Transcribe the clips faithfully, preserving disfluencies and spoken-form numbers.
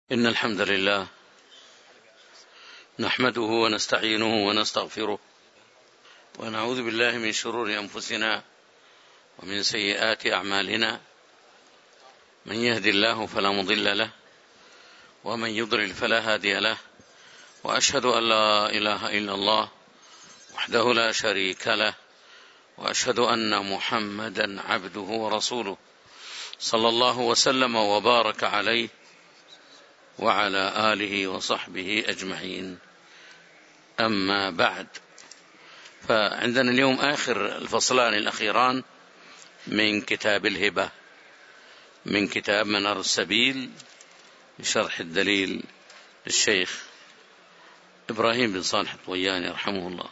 إن الحمد لله نحمده ونستعينه ونستغفره ونعوذ بالله من شرور أنفسنا ومن سيئات أعمالنا. من يهد الله فلا مضل له ومن يضلل فلا هادي له، وأشهد أن لا إله إلا الله وحده لا شريك له، وأشهد أن محمدا عبده ورسوله صلى الله وسلم وبارك عليه وعلى آله وصحبه أجمعين. أما بعد، فعندنا اليوم آخر الفصلان الأخيران من كتاب الهبة، من كتاب منار السبيل بشرح الدليل الشيخ إبراهيم بن صالح الطوياني رحمه الله.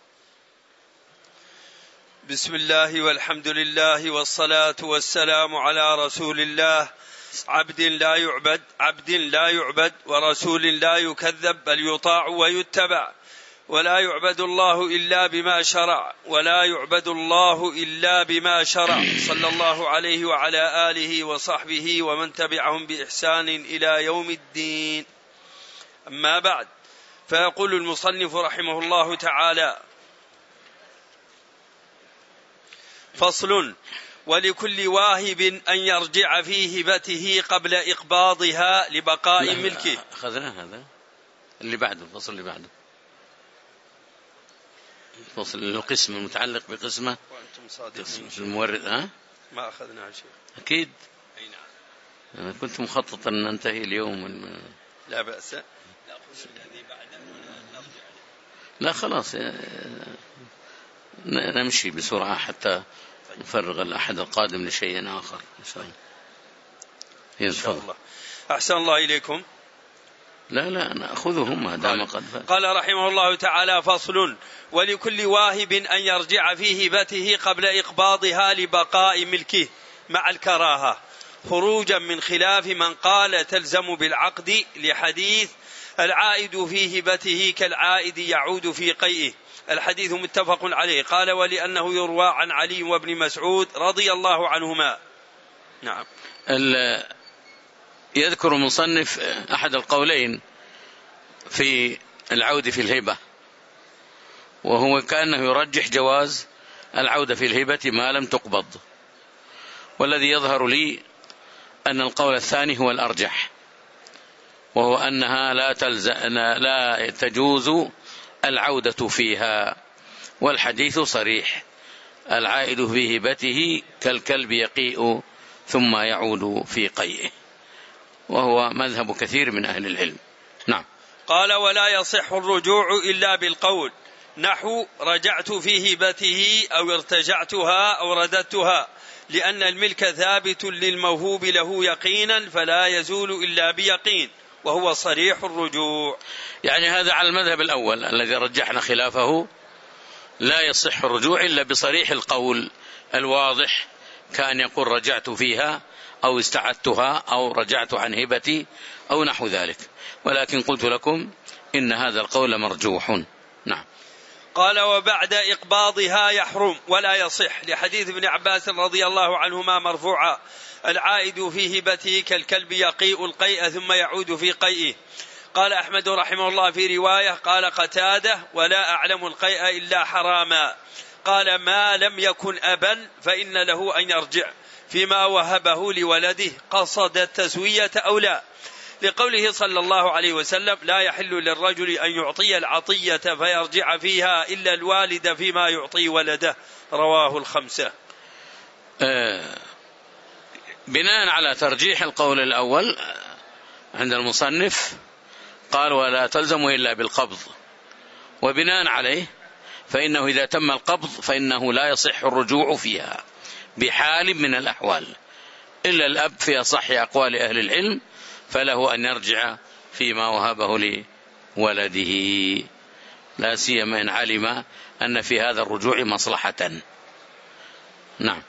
بسم الله والحمد لله والصلاة والسلام على رسول الله، عبد لا يعبد عبد لا يعبد ورسول لا يكذب بل يطاع ويتبع، ولا يعبد الله إلا بما شرع ولا يعبد الله إلا بما شرع، صلى الله عليه وعلى آله وصحبه ومن تبعهم بإحسان إلى يوم الدين. أما بعد، فيقول المصنف رحمه الله تعالى: فصل: ولكل واهب أن يرجع في هبته قبل إقباضها لبقاء ملكه. أخذنا هذا اللي بعده، الفصل اللي بعده، الفصل القسم المتعلق بقسمة قسم المورد. ها ما أخذناه شيء أكيد. أي نعم. أنا كنت مخطط أن ننتهي اليوم من... لا بأس. لا خلاص، نمشي بسرعة حتى نفرغ الأحد القادم لشيء آخر إن شاء الله. إن شاء الله. أحسن الله إليكم. لا لا نأخذهم ما دام قد فات. قال رحمه الله تعالى: فصل: ولكل واهب أن يرجع في هبته قبل إقباضها لبقاء ملكه مع الكراهة، خروجا من خلاف من قال تلزم بالعقد، لحديث العائد في هبته كالعائد يعود في قيئه. الحديث متفق عليه. قال: ولأنه يروى عن علي وابن مسعود رضي الله عنهما. نعم. يذكر المصنف أحد القولين في العود في الهبة، وهو كأنه يرجح جواز العودة في الهبة ما لم تقبض، والذي يظهر لي أن القول الثاني هو الأرجح، وهو أنها لا, لا تجوز العودة فيها، والحديث صريح: العائد في هبته كالكلب يقيء ثم يعود في قيئه، وهو مذهب كثير من أهل العلم. نعم. قال: ولا يصح الرجوع إلا بالقول، نحو رجعت في هبته أو ارتجعتها أو رددتها، لأن الملك ثابت للموهوب له يقينا فلا يزول إلا بيقين، وهو صريح الرجوع. يعني هذا على المذهب الأول الذي رجحنا خلافه، لا يصح الرجوع إلا بصريح القول الواضح، كان يقول رجعت فيها أو استعدتها أو رجعت عن هبتي أو نحو ذلك، ولكن قلت لكم إن هذا القول مرجوح. نعم. قال: وبعد إقباضها يحرم ولا يصح، لحديث ابن عباس رضي الله عنهما مرفوعا: العائد في هبته كالكلب يقيء القيء ثم يعود في قيئه. قال أحمد رحمه الله في رواية: قال قتادة: ولا أعلم القيء إلا حراما. قال: ما لم يكن أبا فإن له أن يرجع فيما وهبه لولده، قصد التسوية أو لا، لقوله صلى الله عليه وسلم: لا يحل للرجل أن يعطي العطية فيرجع فيها إلا الوالد فيما يعطي ولده. رواه الخمسة. آه بناء على ترجيح القول الأول عند المصنف قال: ولا تلزم إلا بالقبض، وبناء عليه فإنه إذا تم القبض فإنه لا يصح الرجوع فيها بحال من الأحوال، إلا الأب في أصح أقوال أهل العلم فله أن يرجع فيما وهبه لولده، لا سيما إن علم أن في هذا الرجوع مصلحة. نعم.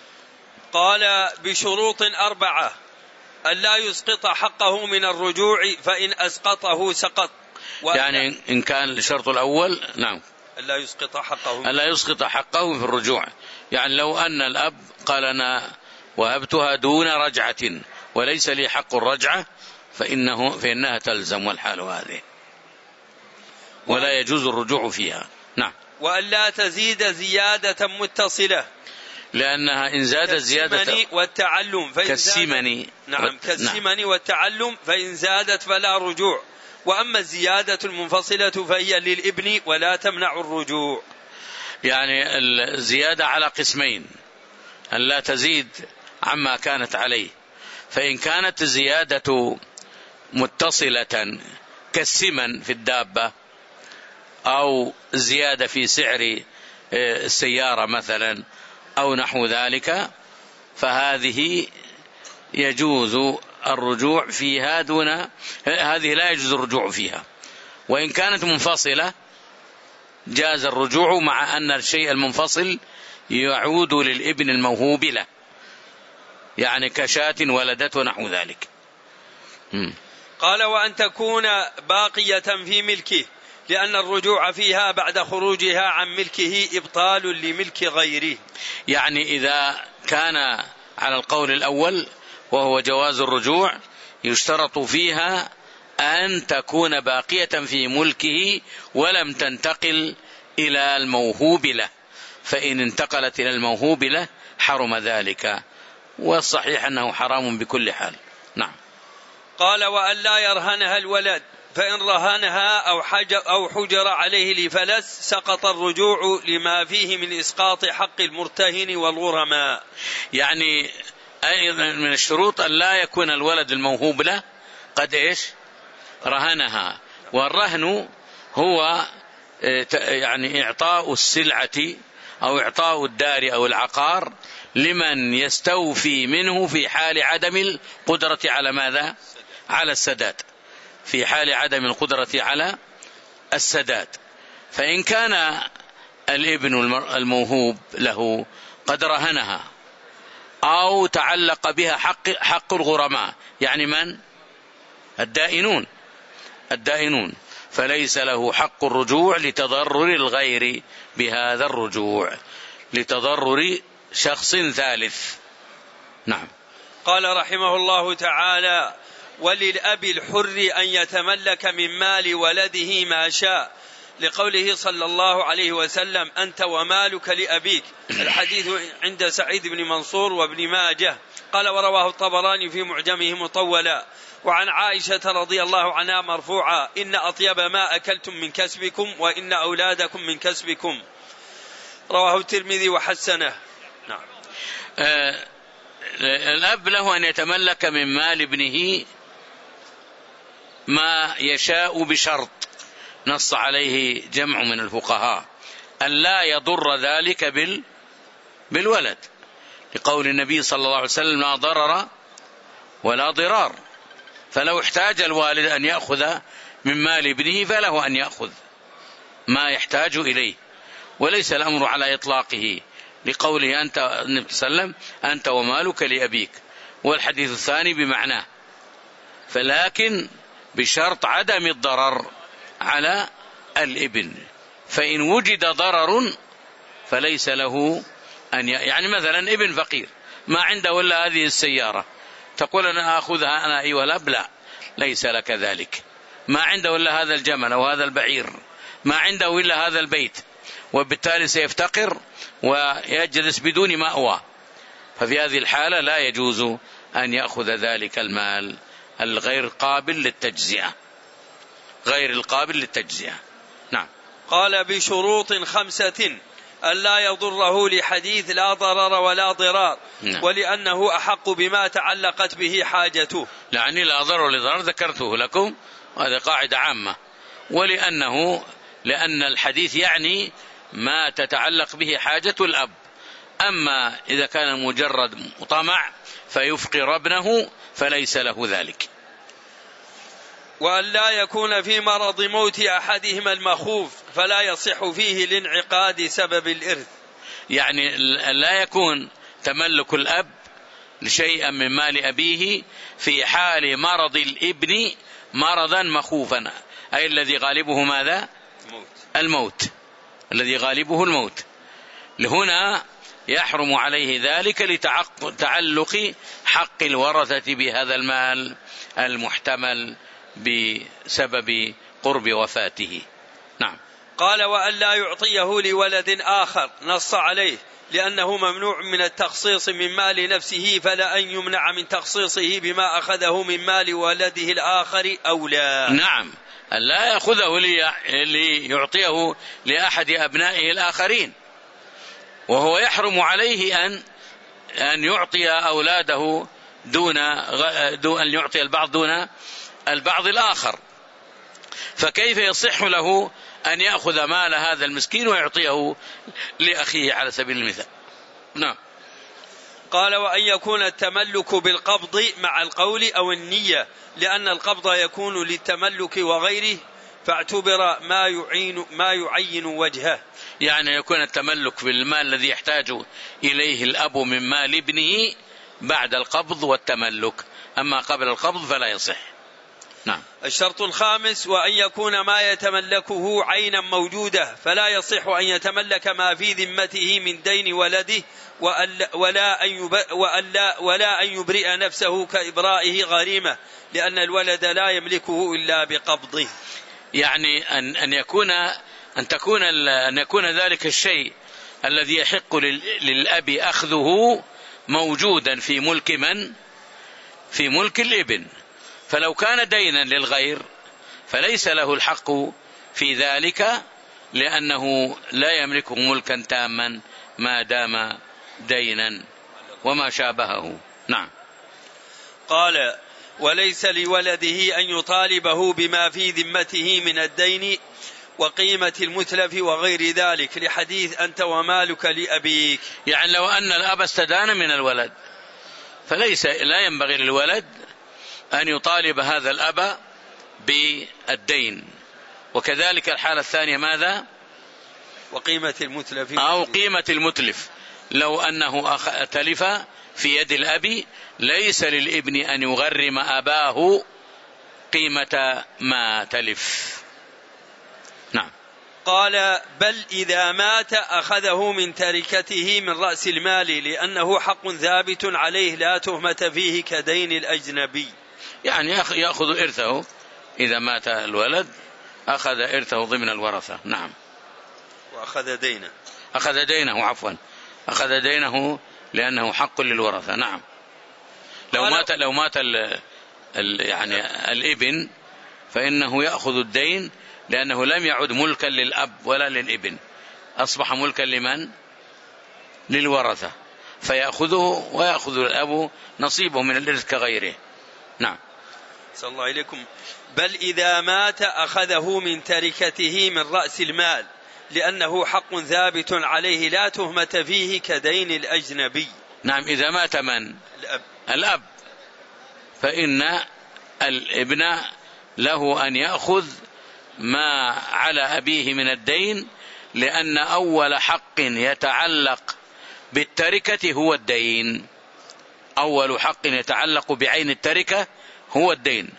قال: بشروط أربعة: أن لا يسقط حقه من الرجوع، فإن أسقطه سقط. يعني إن كان الشرط الأول، نعم، أن لا يسقط حقه أن لا يسقط حقه في الرجوع. يعني لو أن الأب قال: أنا وهبتها دون رجعة وليس لي حق الرجعة، فإنه فإنها تلزم والحال هذه ولا يجوز الرجوع فيها. نعم. وأن لا تزيد زيادة متصلة لأنها إن زادت زيادة والتعلم كالسمن. نعم كالسمن والتعلم فإن زادت فلا رجوع، وأما الزيادة المنفصلة فهي للابن ولا تمنع الرجوع. يعني الزيادة على قسمين، أن لا تزيد عما كانت عليه، فإن كانت الزيادة متصلة كالسمن في الدابة أو زيادة في سعر السيارة مثلا أو نحو ذلك، فهذه يجوز الرجوع فيها دون هذه لا يجوز الرجوع فيها. وإن كانت منفصلة جاز الرجوع، مع أن الشيء المنفصل يعود للابن الموهوب له، يعني كشاة ولدت ونحو ذلك. م. قال وأن تكون باقية في ملكه، لأن الرجوع فيها بعد خروجها عن ملكه إبطال لملك غيره. يعني إذا كان على القول الأول وهو جواز الرجوع، يشترط فيها أن تكون باقية في ملكه ولم تنتقل إلى الموهوب له، فإن انتقلت إلى الموهوب له حرم ذلك، والصحيح أنه حرام بكل حال. نعم. قال وأن لا يرهنها الولد، فإن رهنها أو حجر, أو حجر عليه لفلس سقط الرجوع لما فيه من إسقاط حق المرتهن والغرماء. يعني أيضا من الشروط أن لا يكون الولد الموهوب له قد إيش رهنها، والرهن هو يعني إعطاء السلعة أو إعطاء الدار أو العقار لمن يستوفي منه في حال عدم القدرة على ماذا؟ على السداد، في حال عدم القدرة على السداد. فإن كان الابن الموهوب له قد رهنها أو تعلق بها حق, حق الغرماء، يعني من؟ الدائنون الدائنون فليس له حق الرجوع لتضرر الغير بهذا الرجوع، لتضرر شخص ثالث. نعم. قال رحمه الله تعالى وللأب الحر أن يتملك من مال ولده ما شاء، لقوله صلى الله عليه وسلم أنت ومالك لأبيك، الحديث عند سعيد بن منصور وابن ماجه. قال ورواه الطبراني في معجمه مطولا. وعن عائشة رضي الله عنها مرفوعا إن أطيب ما أكلتم من كسبكم وإن أولادكم من كسبكم، رواه الترمذي وحسنه. نعم. آه الأب له أن يتملك من مال ابنه ما يشاء بشرط نص عليه جمع من الفقهاء أن لا يضر ذلك بال بالولد، لقول النبي صلى الله عليه وسلم لا ضرر ولا ضرار، فلو احتاج الوالد أن يأخذ من مال ابنه فله أن يأخذ ما يحتاج إليه، وليس الأمر على إطلاقه، لقوله أنت النبي صلى الله عليه وسلم أنت ومالك لأبيك، والحديث الثاني بمعناه، فلكن بشرط عدم الضرر على الابن. فإن وجد ضرر فليس له أن ي... يعني مثلا ابن فقير ما عنده إلا هذه السيارة، تقول أنا أخذها أنا أيها الأب؟ لا، ليس لك ذلك. ما عنده إلا هذا الجمل أو هذا البعير، ما عنده إلا هذا البيت، وبالتالي سيفتقر ويجلس بدون مأوى، ففي هذه الحالة لا يجوز أن يأخذ ذلك المال الغير قابل للتجزئة، غير القابل للتجزئة. نعم. قال بشروط خمسة ألا يضره لحديث لا ضرر ولا ضرار. نعم. ولأنه أحق بما تعلقت به حاجته، يعني لا ضرر ولا ضرار ذكرته لكم، هذه قاعدة عامة. ولأنه لأن الحديث يعني ما تتعلق به حاجة الأب، أما إذا كان مجرد طمع فيفقر ابنه فليس له ذلك. وأن لا يكون في مرض موت أحدهما المخوف فلا يصح فيه لانعقاد سبب الإرث، يعني لا يكون تملك الأب لشيئا من مال أبيه في حال مرض الابن مرضا مخوفا، أي الذي غالبه ماذا؟ الموت. الموت الذي غالبه الموت. لهنا يحرم عليه ذلك لتعلق حق الورثة بهذا المال المحتمل بسبب قرب وفاته. نعم. قال وأن لا يعطيه لولد آخر نص عليه لأنه ممنوع من التخصيص من مال نفسه، فلا أن يمنع من تخصيصه بما أخذه من مال ولده الآخر أو لا. نعم، لا يأخذه ليعطيه لأحد أبنائه الآخرين، وهو يحرم عليه أن أن يعطي أولاده دون أن يعطي البعض دون البعض الآخر، فكيف يصح له أن يأخذ مال هذا المسكين ويعطيه لأخيه على سبيل المثال؟ نعم. قال وأن يكون التملك بالقبض مع القول أو النية، لأن القبض يكون للتملك وغيره، فاعتبر ما يعين ما يعين وجهه. يعني يكون التملك بالمال الذي يحتاج إليه الأب من مال ابنه بعد القبض والتملك، أما قبل القبض فلا يصح. نعم. الشرط الخامس وأن يكون ما يتملكه عينا موجودة، فلا يصح أن يتملك ما في ذمته من دين ولده ولا أن ولا ولا أن يبرئ نفسه كإبرائه غريمة، لأن الولد لا يملكه إلا بقبضه. يعني أن أن يكون أن تكون أن يكون ذلك الشيء الذي يحق للأب أخذه موجودا في ملك من؟ في ملك الابن، فلو كان دينا للغير فليس له الحق في ذلك، لأنه لا يملكه ملكا تاما ما دام دينا وما شابهه. نعم. قال وليس لولده أن يطالبه بما في ذمته من الدين وقيمة المتلف وغير ذلك، لحديث أنت ومالك لأبيك. يعني لو أن الأب استدان من الولد فليس لا ينبغي للولد أن يطالب هذا الأب بالدين. وكذلك الحالة الثانية ماذا؟ وقيمة المتلف أو قيمة المتلف، لو أنه تلف في يد الأب ليس للابن أن يغرم أباه قيمة ما تلف. نعم. قال بل إذا مات أخذه من تركته من رأس المال، لأنه حق ثابت عليه لا تهمة فيه كدين الأجنبي. يعني يأخذ إرثه إذا مات الولد، أخذ إرثه ضمن الورثة. نعم. وأخذ دينه أخذ دينه عفوا أخذ دينه لأنه حق للورثة. نعم. لو مات لو مات ال ال يعني الابن فإنه يأخذ الدين، لأنه لم يعد ملكا للأب ولا للابن، أصبح ملكا لمن؟ للورثة، فيأخذه ويأخذ الأب نصيبه من الإرث كغيره. نعم. صلى الله عليكم. بل إذا مات أخذه من تركته من رأس المال، لأنه حق ثابت عليه لا تهمة فيه كدين الأجنبي. نعم. إذا مات من؟ الأب. الأب فإن الابن له أن يأخذ ما على أبيه من الدين، لأن أول حق يتعلق بالتركة هو الدين. أول حق يتعلق بعين التركة هو الدين،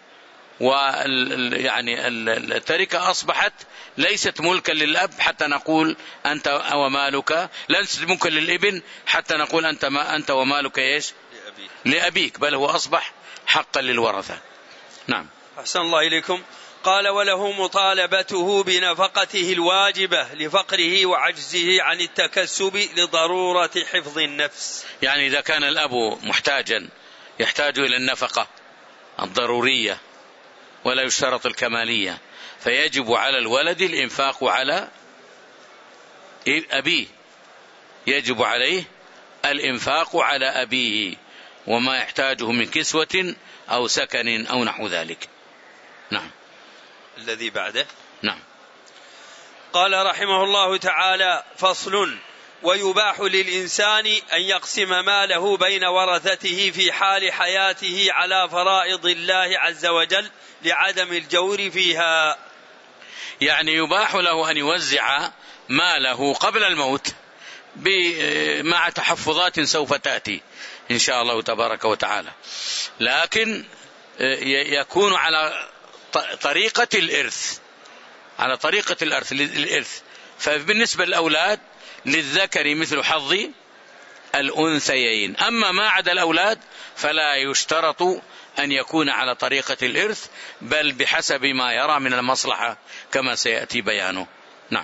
ويعني التركة أصبحت ليست ملكا للأب حتى نقول أنت ومالك، ليست ملكا للابن حتى نقول أنت ما أنت ومالك إيش؟ لأبيك. لأبيك، بل هو أصبح حقا للورثة. نعم. أحسن الله إليكم. قال وله مطالبته بنفقته الواجبة لفقره وعجزه عن التكسب لضرورة حفظ النفس. يعني إذا كان الأب محتاجا يحتاج إلى النفقة الضرورية ولا يشترط الكمالية، فيجب على الولد الإنفاق على أبيه، يجب عليه الإنفاق على أبيه وما يحتاجه من كسوة أو سكن أو نحو ذلك. نعم. الذي بعده. نعم. قال رحمه الله تعالى: فصل: ويباح للإنسان أن يقسم ماله بين ورثته في حال حياته على فرائض الله عز وجل لعدم الجور فيها. يعني يباح له أن يوزع ماله قبل الموت مع تحفظات سوف تأتي إن شاء الله تبارك وتعالى، لكن يكون على طريقة الإرث، على طريقة الإرث. فبالنسبة للأولاد للذكر مثل حظ الأنثيين. أما ما عدا الأولاد فلا يشترط أن يكون على طريقة الإرث، بل بحسب ما يرى من المصلحة كما سيأتي بيانه. نعم.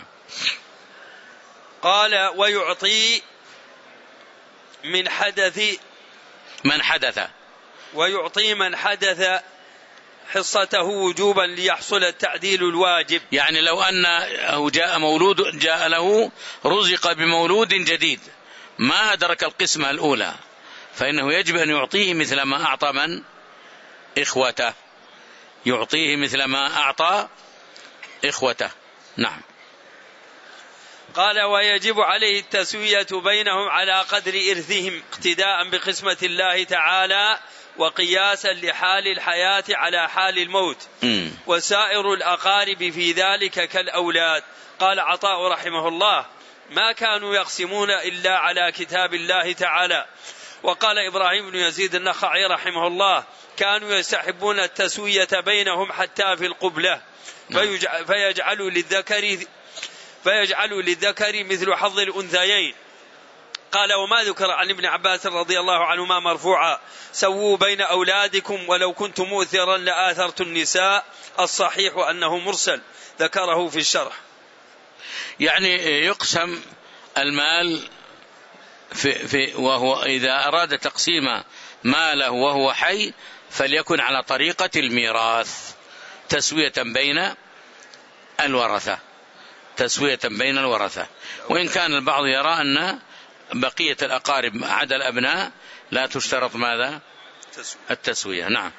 قال ويعطي من حدث من حدث ويعطي من حدث حصته وجوبا ليحصل التعديل الواجب. يعني لو أنه جاء مولود جاء له رزق بمولود جديد ما أدرك القسمة الأولى فإنه يجب أن يعطيه مثل ما أعطى من إخوته، يعطيه مثل ما أعطى إخوته. نعم. قال ويجب عليه التسوية بينهم على قدر إرثهم اقتداء بقسمة الله تعالى وقياسا لحال الحياة على حال الموت م. وسائر الأقارب في ذلك كالأولاد. قال عطاء رحمه الله ما كانوا يقسمون إلا على كتاب الله تعالى. وقال إبراهيم بن يزيد النخعي رحمه الله كانوا يستحبون التسوية بينهم حتى في القبلة فيجعلوا للذكر فيجعلوا للذكر مثل حظ الأنثيين. قال وما ذكر عن ابن عباس رضي الله عنهما مرفوعا سووا بين أولادكم ولو كنت مؤثرا لآثرت النساء، الصحيح أنه مرسل ذكره في الشرح. يعني يقسم المال في في وهو إذا أراد تقسيم ماله وهو حي فليكن على طريقة الميراث تسوية بين الورثة تسوية بين الورثة وإن كان البعض يرى أن بقية الأقارب عدا الأبناء لا تشترط ماذا التسوية. نعم.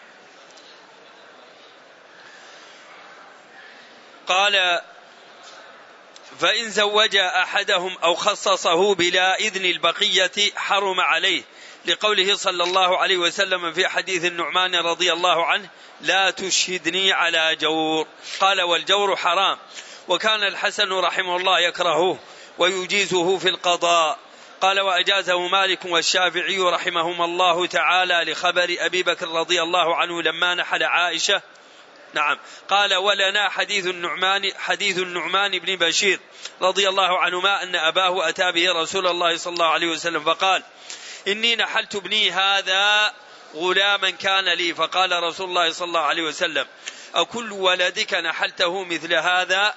قال فإن زوج أحدهم أو خصصه بلا إذن البقية حرم عليه لقوله صلى الله عليه وسلم في حديث النعمان رضي الله عنه لا تشهدني على جور. قال والجور حرام وكان الحسن رحمه الله يكرهه ويجيزه في القضاء. قال وأجازه مالك والشافعي رحمهما الله تعالى لخبر أبي بكر رضي الله عنه لما نحل عائشة. نعم. قال ولنا حديث النعمان حديث النعمان بن بشير رضي الله عنهما أن أباه أتى به رسول الله صلى الله عليه وسلم فقال إني نحلت ابني هذا غلاما كان لي. فقال رسول الله صلى الله عليه وسلم أكل ولدك نحلته مثل هذا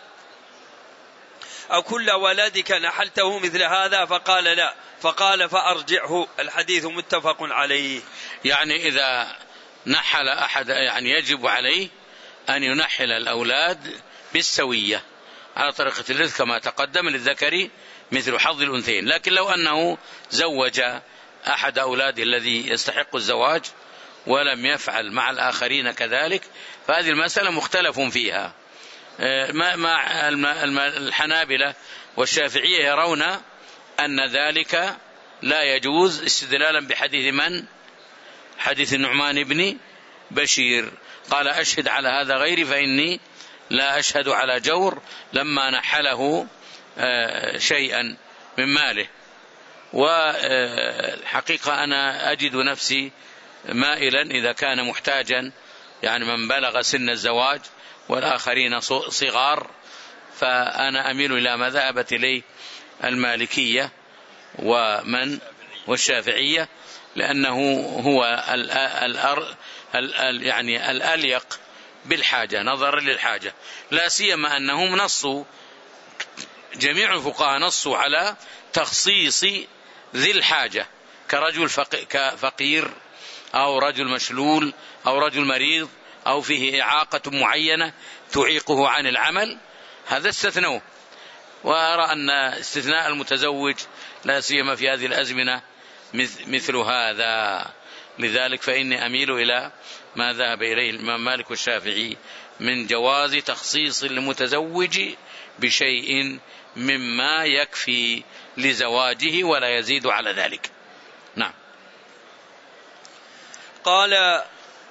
أكل ولدك نحلته مثل هذا؟ فقال لا. فقال فأرجعه. الحديث متفق عليه. يعني إذا نحل أحد يعني يجب عليه أن ينحل الأولاد بالسوية على طريقة الرث كما تقدم للذكر مثل حظ الأنثيين. لكن لو أنه زوج أحد أولاده الذي يستحق الزواج ولم يفعل مع الآخرين كذلك فهذه المسألة مختلف فيها. مع الحنابلة والشافعية يرون أن ذلك لا يجوز استدلالا بحديث من؟ حديث النعمان بن بشير قال أشهد على هذا غيري فإني لا أشهد على جور لما نحله شيئا من ماله. والحقيقة أنا أجد نفسي مائلا إذا كان محتاجا يعني من بلغ سن الزواج والآخرين صغار فأنا أميل إلى ما ذهبت إليه المالكية ومن والشافعية لأنه هو الأر يعني الأليق بالحاجة نظرا للحاجة، لا سيما أنهم نصوا جميع الفقهاء نصوا على تخصيص ذي الحاجة كرجل فقير أو رجل مشلول أو رجل مريض أو فيه إعاقة معينة تعيقه عن العمل، هذا استثنوه. وأرى أن استثناء المتزوج لا سيما في هذه الأزمنة مثل هذا. لذلك فإني أميل إلى ما ذهب إليه الإمام مالك والشافعي من جواز تخصيص المتزوج بشيء مما يكفي لزواجه ولا يزيد على ذلك. نعم. قال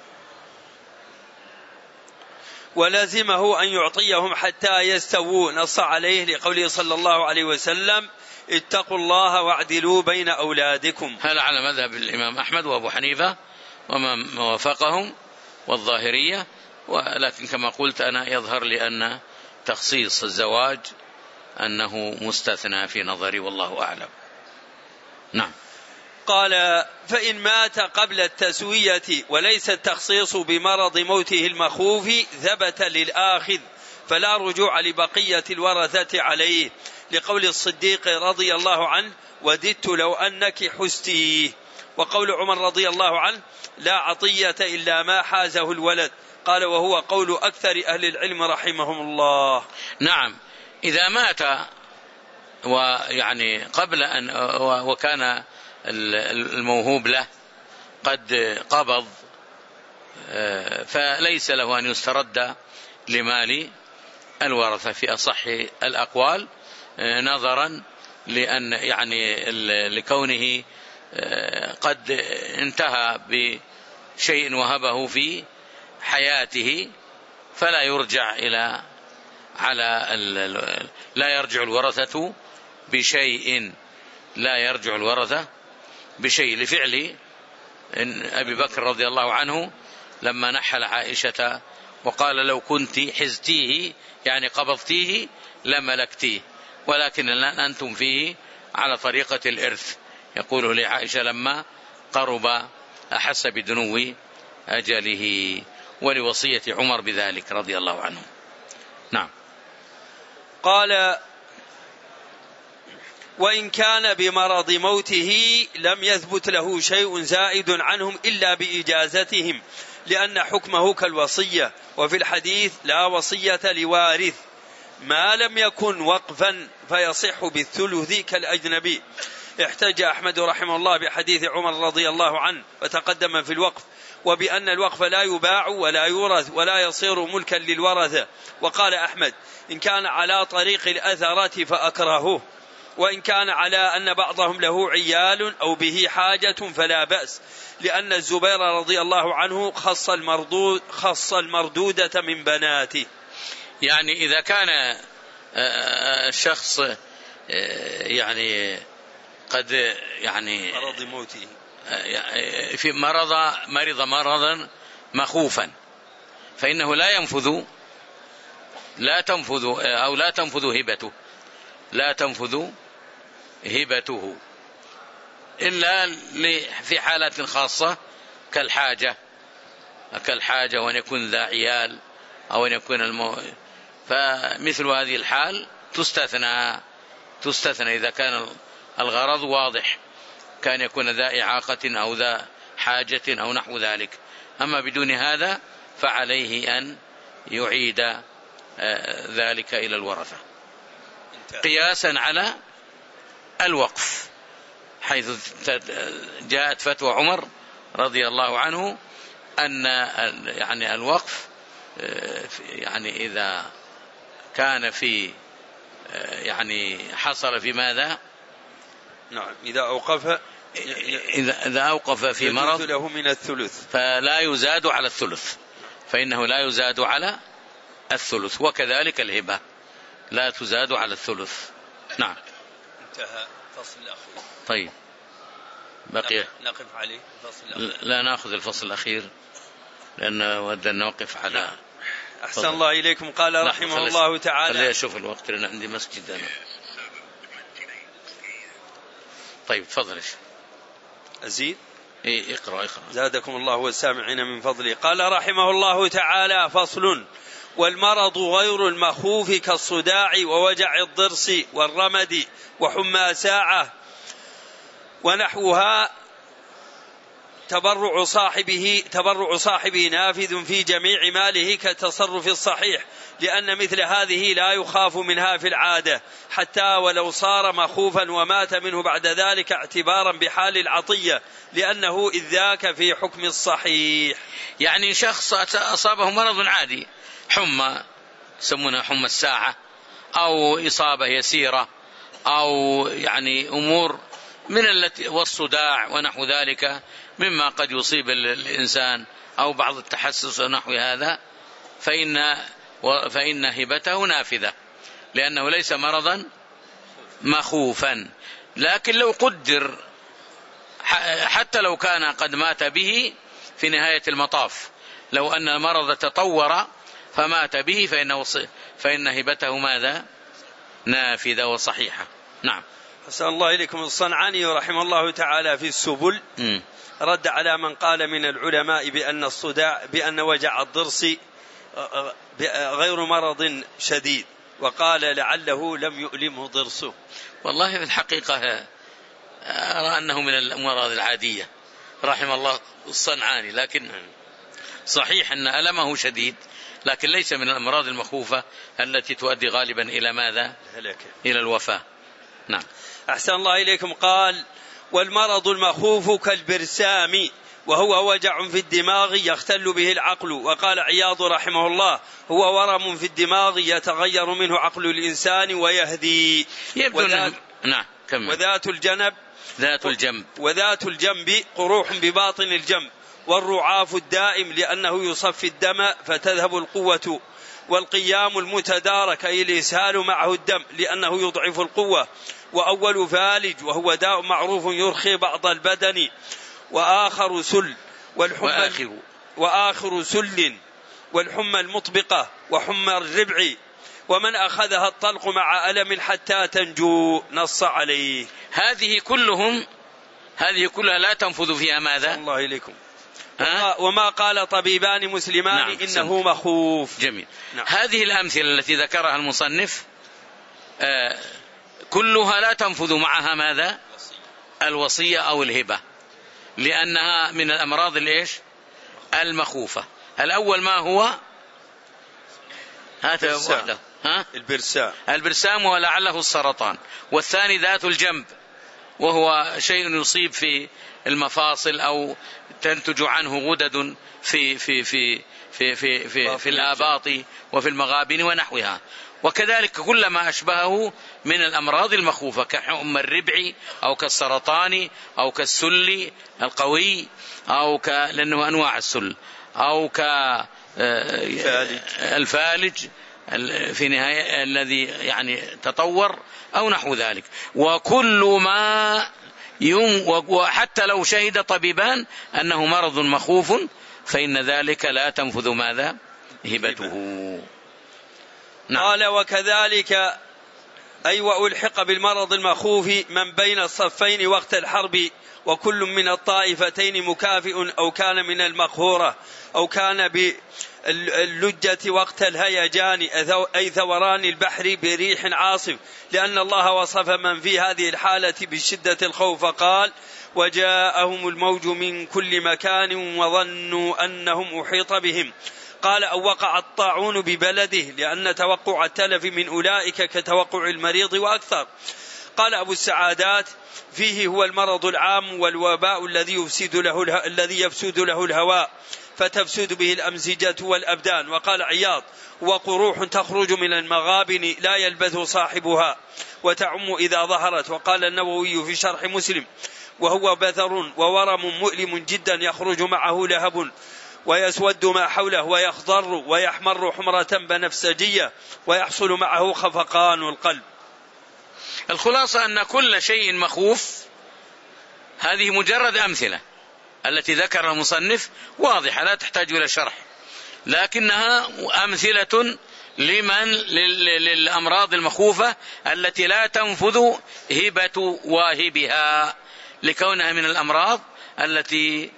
ولازمه أن يعطيهم حتى يستووا، نص عليه لقوله صلى الله عليه وسلم اتقوا الله واعدلوا بين أولادكم. هذا على مذهب الإمام أحمد وأبو حنيفة ومن وافقهم والظاهرية، ولكن كما قلت أنا يظهر لي أن تخصيص الزواج أنه مستثنى في نظري والله أعلم. نعم. قال: فإن مات قبل التسوية وليس التخصيص بمرض موته المخوف ثبت للآخذ فلا رجوع لبقية الورثة عليه، لقول الصديق رضي الله عنه: وددت لو أنك حستيه. وقول عمر رضي الله عنه: لا عطية إلا ما حازه الولد. قال: وهو قول أكثر أهل العلم رحمهم الله. نعم، إذا مات ويعني قبل أن وكان الموهوب له قد قبض، فليس له أن يسترد لمال الورثة في أصح الأقوال، نظرا لأن يعني لكونه قد انتهى بشيء وهبه في حياته، فلا يرجع إلى على لا يرجع الورثة بشيء لا يرجع الورثة بشيء لفعل أبي بكر رضي الله عنه لما نحل عائشة وقال: لو كنت حزتيه يعني قبضتيه لملكتيه، ولكن الآن أنتم فيه على طريقة الإرث. يقوله لعائشة لما قرب أحس بدنو أجله، ولوصية عمر بذلك رضي الله عنه. نعم. قال: وإن كان بمرض موته لم يثبت له شيء زائد عنهم إلا بإجازتهم، لأن حكمه كالوصية. وفي الحديث: لا وصية لوارث ما لم يكن وقفا فيصح بالثلث كالأجنبي. احتج أحمد رحمه الله بحديث عمر رضي الله عنه وتقدم في الوقف، وبأن الوقف لا يباع ولا يورث ولا يصير ملكا للورثة. وقال أحمد: إن كان على طريق الأثرة فأكرهه، وإن كان على أن بعضهم له عيال أو به حاجة فلا بأس، لأن الزبير رضي الله عنه خص المردود خص المردودة من بناته. يعني إذا كان الشخص يعني قد يعني مرض موته في مرض مرض مرضا مخوفا، فإنه لا ينفذ لا تنفذ أو لا تنفذ هبته لا تنفذ هبته إلا في حالات خاصة كالحاجة كالحاجة وأن يكون ذا عيال أو أن يكون المو... فمثل هذه الحال تستثنى تستثنى إذا كان الغرض واضح، كان يكون ذا إعاقة أو ذا حاجة أو نحو ذلك. أما بدون هذا فعليه أن يعيد ذلك إلى الورثة قياسا على الوقف، حيث جاءت فتوى عمر رضي الله عنه أن يعني الوقف يعني إذا كان في يعني حصل في ماذا؟ نعم، إذا أوقف إذا, إذا أوقف في مرض له من الثلث فلا يزاد على الثلث، فإنه لا يزاد على الثلث، وكذلك الهبة لا تزاد على الثلث. نعم. انتهى الفصل الأخير. طيب بقي نقف عليه الفصل الأخير. لا نأخذ الفصل الأخير لأن ودنا نوقف على. أحسن الله إليكم. قال رحمه الله تعالى. خلي أشوف الوقت لأن عندي مسجد أنا. طيب تفضل. أزيد. إيه اقرأ اقرأ. زادكم الله والسامعين من فضله. قال رحمه الله تعالى: فصل: والمرض غير المخوف كالصداع ووجع الضرس والرمد وحمى ساعة ونحوها تبرع صاحبه تبرع صاحبه نافذ في جميع ماله كالتصرف الصحيح، لأن مثل هذه لا يخاف منها في العادة، حتى ولو صار مخوفا ومات منه بعد ذلك اعتبارا بحال العطية، لأنه إذ ذاك في حكم الصحيح. يعني شخص أصابه مرض عادي، حمى يسمونها حمى الساعة، أو إصابة يسيرة، أو يعني أمور من التي والصداع ونحو ذلك مما قد يصيب الإنسان، أو بعض التحسس ونحو هذا، فإن فإن هبته نافذة، لأنه ليس مرضا مخوفا. لكن لو قدر حتى لو كان قد مات به في نهاية المطاف، لو أن المرض تطور فمات به فإنه فإن هبته ماذا؟ نافذة وصحيحة. نعم. أسأل الله إليكم. الصنعاني رحمه الله تعالى في السبل م. رد على من قال من العلماء بأن الصداع بأن وجع الضرس غير مرض شديد، وقال لعله لم يؤلمه ضرسه. والله في الحقيقة أرى أنه من الأمراض العادية رحم الله الصنعاني، لكن صحيح أن ألمه شديد، لكن ليس من الأمراض المخوفة التي تؤدي غالبا إلى ماذا؟ إلى الوفاة. نعم. أحسن الله إليكم. قال: والمرض المخوف كالبرسام وهو وجع في الدماغ يختل به العقل. وقال عياض رحمه الله: هو ورم في الدماغ يتغير منه عقل الإنسان ويهدي. وذات, نعم. وذات الجنب ذات الجنب وذات الجنب قروح بباطن الجنب، والرعاف الدائم لأنه يصفي الدم فتذهب القوة، والقيام المتدارك أي الإسهال معه الدم لأنه يضعف القوة، وأول فالج وهو داء معروف يرخي بعض البدن، وآخر سل والحمى وآخر, وآخر سل والحمى المطبقة وحمى الربع، ومن أخذها الطلق مع ألم حتى تنجو، نص عليه. هذه كلهم هذه كلها لا تنفذ فيها ماذا؟ الله إليكم. وما قال طبيبان مسلمان نعم. إنه مخوف. جميل. نعم. هذه الأمثلة التي ذكرها المصنف آه كلها لا تنفذ معها ماذا؟ الوصية أو الهبة، لأنها من الأمراض الإيش؟ المخوفة. الأول ما هو؟ هذا واحدة. ها؟ البرسام. البرسام ولعله السرطان. والثاني ذات الجنب وهو شيء يصيب في المفاصل أو تنتج عنه غدد في في في في في في, في الآباط وفي المغابن ونحوها. وكذلك كل ما أشبهه من الأمراض المخوفة كحمى الربع أو كالسرطان أو كالسل القوي أو ك لأنه أنواع السل أو كالفالج في نهاية الذي يعني تطور أو نحو ذلك. وكل ما يوم وحتى لو شهد طبيبان أنه مرض مخوف فإن ذلك لا تنفذ ماذا؟ هبته. نعم. قال: وكذلك أي وألحق بالمرض المخوف من بين الصفين وقت الحرب، وكل من الطائفتين مكافئ، أو كان من المقهورة أو كان باللجة وقت الهيجان أي ثوران البحر بريح عاصف، لأن الله وصف من في هذه الحالة بشدة الخوف قال: وجاءهم الموج من كل مكان وظنوا أنهم أحيط بهم. قال: أو وقع الطاعون ببلده، لأن توقع التلف من أولئك كتوقع المريض وأكثر. قال أبو السعادات: فيه هو المرض العام والوباء الذي يفسد له اله... الذي يفسد له الهواء فتفسد به الأمزجة والأبدان. وقال عياض: وقروح تخرج من المغابن لا يلبث صاحبها وتعم إذا ظهرت. وقال النووي في شرح مسلم: وهو بثر وورم مؤلم جدا يخرج معه لهب ويسود ما حوله ويخضر ويحمر حمرة بنفسجية ويحصل معه خفقان القلب. الخلاصة أن كل شيء مخوف هذه مجرد أمثلة التي ذكر المصنف واضحة لا تحتاج إلى شرح، لكنها أمثلة لمن للأمراض المخوفة التي لا تنفذ هبة واهبها، لكونها من الأمراض التي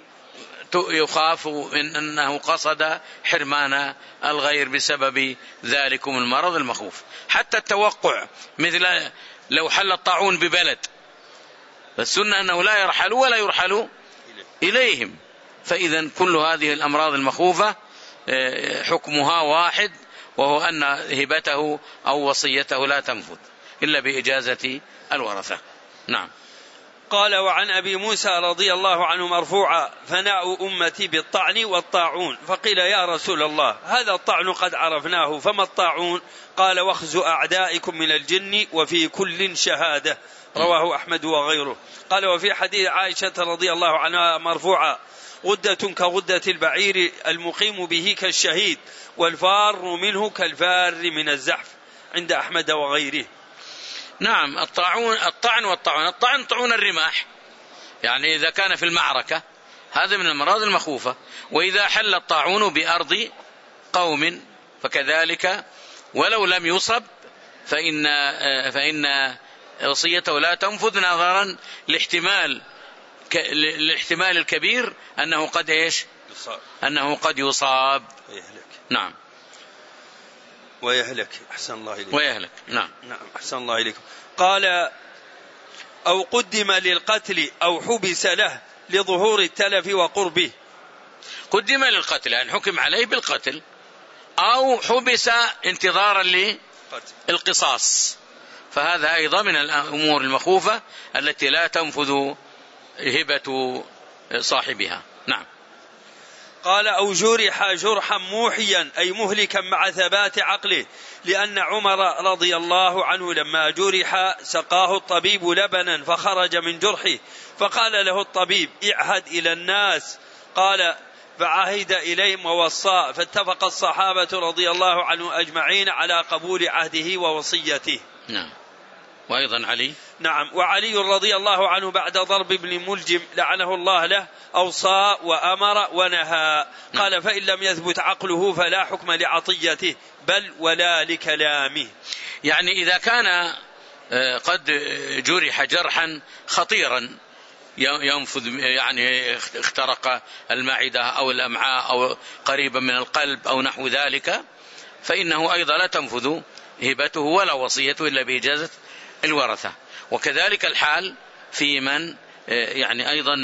يخاف من أنه قصد حرمان الغير بسبب ذلكم المرض المخوف. حتى التوقع مثل لو حل الطاعون ببلد فالسنة أنه لا يرحل ولا يرحل إليهم. فإذا كل هذه الأمراض المخوفة حكمها واحد، وهو أن هبته أو وصيته لا تنفذ إلا بإجازة الورثة. نعم. قال: وعن أبي موسى رضي الله عنه مرفوعا: فناء أمتي بالطعن والطاعون. فقيل: يا رسول الله هذا الطعن قد عرفناه، فما الطاعون؟ قال: وخز أعدائكم من الجن وفي كل شهادة. رواه أحمد وغيره. قال: وفي حديث عائشة رضي الله عنها مرفوعا: غدة كغدة البعير المقيم به كالشهيد، والفار منه كالفار من الزحف، عند أحمد وغيره. نعم. الطاعون الطعن والطعن الطعن طعون الرماح، يعني إذا كان في المعركة هذا من الأمراض المخوفة. وإذا حل الطاعون بأرض قوم فكذلك، ولو لم يصب فإن, فإن وصيته لا تنفذ نظرا لاحتمال الاحتمال الكبير أنه قد إيش يصاب. أنه قد يصاب ويهلك. نعم ويهلك. أحسن الله إليكم. ويهلك. نعم نعم أحسن الله إليكم. قال أو قدم للقتل أو حبس له لظهور التلف وقربه. قدم للقتل أن حكم عليه بالقتل أو حبس انتظارا للقصاص، فهذا أيضا من الأمور المخوفة التي لا تنفذ هبة صاحبها. نعم. قال أو جرح جرحا موحيا أي مهلكا مع ثبات عقله، لأن عمر رضي الله عنه لما جرح سقاه الطبيب لبنا فخرج من جرحه، فقال له الطبيب اعهد إلى الناس، قال فعهد إليهم ووصى، فاتفق الصحابة رضي الله عنه أجمعين على قبول عهده ووصيته. نعم. وأيضا علي. نعم. وعلي رضي الله عنه بعد ضرب ابن ملجم لعنه الله له أوصى وأمر ونهى. قال نعم. فإن لم يثبت عقله فلا حكم لعطيته بل ولا لكلامه. يعني إذا كان قد جرح جرحا خطيرا ينفذ، يعني اخترق المعدة أو الأمعاء أو قريبا من القلب أو نحو ذلك، فإنه أيضا لا تنفذ هبته ولا وصيته إلا بإجازة الورثة. وكذلك الحال في من يعني أيضا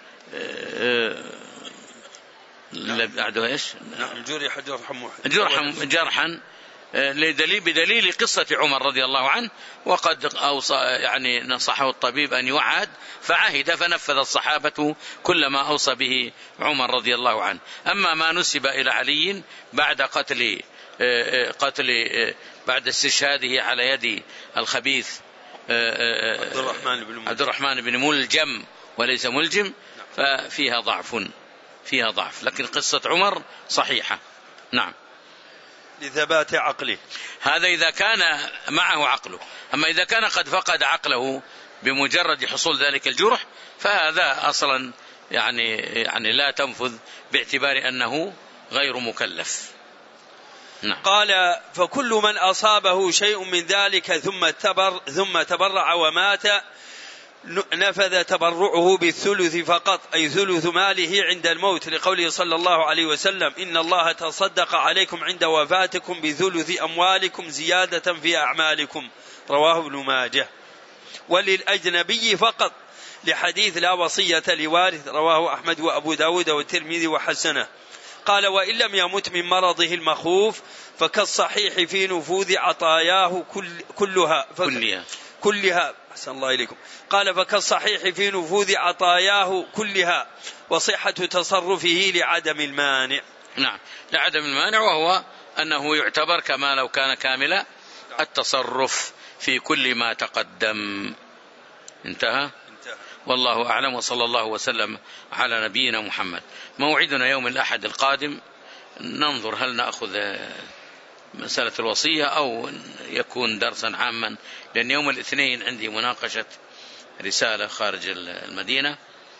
بعده إيش جرح جرحا جرحا لدليل بدليل قصة عمر رضي الله عنه، وقد أوصى يعني نصحه الطبيب أن يعهد فعهد، فنفذ الصحابة كل ما أوصى به عمر رضي الله عنه. أما ما نسب إلى علي بعد قتل قتل بعد استشهاده على يد الخبيث عبد الرحمن بن عبد الرحمن بن ملجم وليس ملجم، ففيها ضعف فيها ضعف لكن قصة عمر صحيحة. نعم. لثبات عقله. هذا إذا كان معه عقله. أما إذا كان قد فقد عقله بمجرد حصول ذلك الجرح فهذا أصلا يعني يعني لا تنفذ باعتبار أنه غير مكلف. نعم. قال فكل من أصابه شيء من ذلك ثم تبر ثم تبرع ومات نفذ تبرعه بالثلث فقط، أي ثلث ماله عند الموت، لقوله صلى الله عليه وسلم إن الله تصدق عليكم عند وفاتكم بثلث أموالكم زيادة في أعمالكم، رواه ابن ماجه. وللأجنبي فقط لحديث لا وصية لوارث، رواه أحمد وأبو داود والترمذي وحسنه. قال وإن لم يمت من مرضه المخوف فكالصحيح في نفوذ عطاياه كل كلها كلها كلها أحسن الله إليكم. قال فكالصحيح في نفوذ عطاياه كلها وصحة تصرفه لعدم المانع. نعم لعدم المانع، وهو أنه يعتبر كما لو كان كامل التصرف في كل ما تقدم. انتهى. والله أعلم، وصلى الله وسلم على نبينا محمد. موعدنا يوم الأحد القادم، ننظر هل نأخذ مسألة الوصية أو يكون درسا عاما، لأن يوم الاثنين عندي مناقشة رسالة خارج المدينة.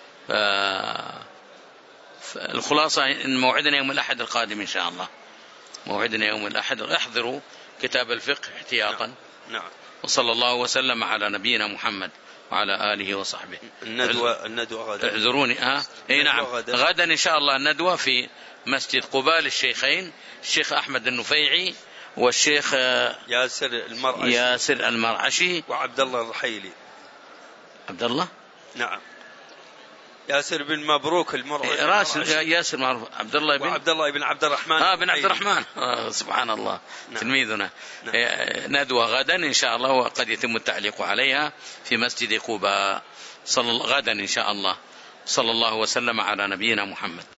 الخلاصة إن موعدنا يوم الأحد القادم إن شاء الله. موعدنا يوم الأحد، احضروا كتاب الفقه احتياطا. نعم. وصلى الله وسلم على نبينا محمد وعلى آله وصحبه. الندوة الندوة غدا. اعذروني ها. اي نعم غدا. غدا إن شاء الله الندوة في مسجد قباء الشيخين، الشيخ أحمد النفيعي والشيخ ياسر المرعشي ياسر المرعشي وعبد الله الرحيلي. عبد الله. نعم. ياسر بن مبروك المرعشي. راس ياسر معروف. عبد الله بن عبد الله بن عبد الرحمن. اه بن عبد الرحمن. آه سبحان الله. نعم. تلميذنا. نعم. ندوة غدا إن شاء الله، وقد يتم التعليق عليها في مسجد قباء. صلى غدا إن شاء الله. صلى الله وسلم على نبينا محمد.